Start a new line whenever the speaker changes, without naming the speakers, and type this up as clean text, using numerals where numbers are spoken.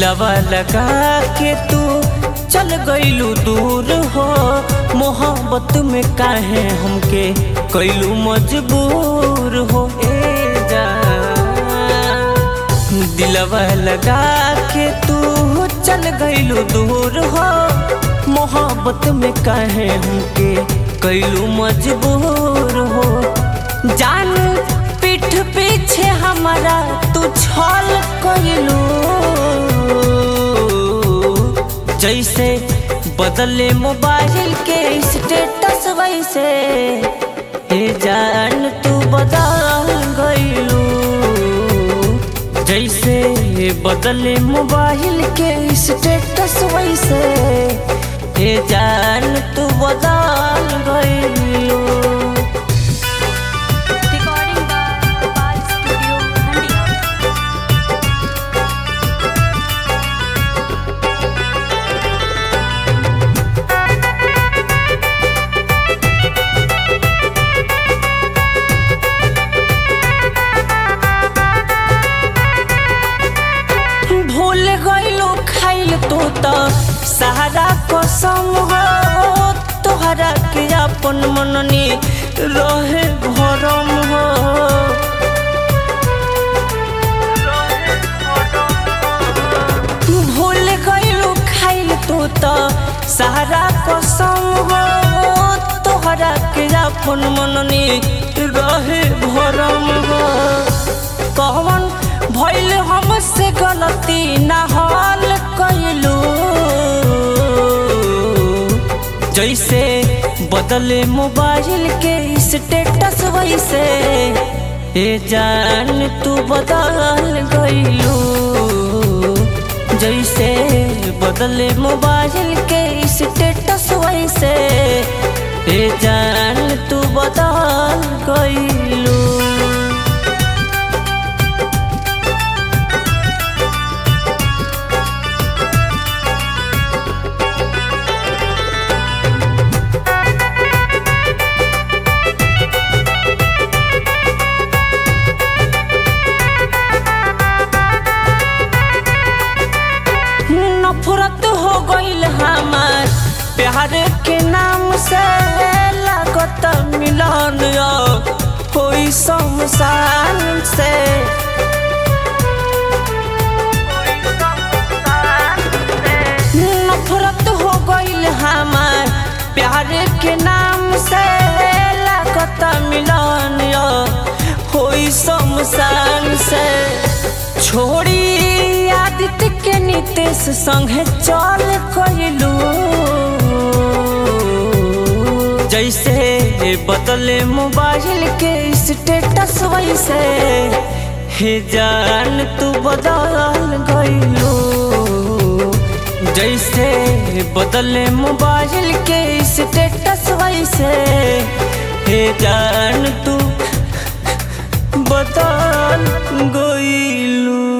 दिलवा लगा के तू चल गइलू दूर हो, मोहब्बत में काहे हमके कइलू मजबूर हो। ए जान दिलवा लगा के तू चल गइलू दूर हो, मोहब्बत में काहे हमके कइलू मजबूर हो। जान पीठ पीछे हमारा तू छल कइलू, जैसे बदले मोबाइल के स्टेटस वैसे ए जान तू बदल गइलू। जैसे बदले मोबाइल के स्टेटस वैसे ए जान तू बदल गइलू। भूल गइलू खाइल तू तो सहारा कसम हो, तोहरा के अपन मननी रहे भरम हो। भूल गइलू खाइल तू तो सहारा कसम हो, तोहरा के अपन मननी रहे भरम हो। कौन भइल हमसे गलती ना हाल कइलू, जैसे बदले मोबाइल के स्टेटस वैसे ए जान तू बदल गइलू। जैसे बदले मोबाइल के स्टेटस वैसे ए जान तू बदल गइलू। नफरत हो गइल हमार प्यार के नाम से, लागत मिलन होई शमशान से। नफरत हो गइल हमार प्यार के नाम से, लागत मिलन होई शमशान से। छोड़ी आदित्य के नीतीश संगे चल कइलू, जैसे बदले मोबाइल के स्टेटस वैसे हे जान तू बदल गइलू। जैसे बदले मोबाइल के स्टेटस वैसे हे जान तू बदल गइलू।